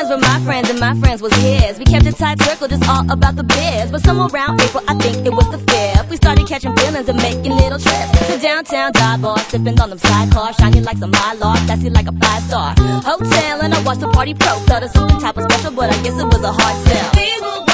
friends were my friends and my friends was his. We kept a tight circle, just all about the biz. But somewhere around April, I think it was the 5th, we started catching feelings and making little trips to downtown dive bar, sipping on them sidecars, shining like some mylar, classy like a 5-star hotel. And I watched the party pro, thought of something type of special, but I guess it was a hard sell.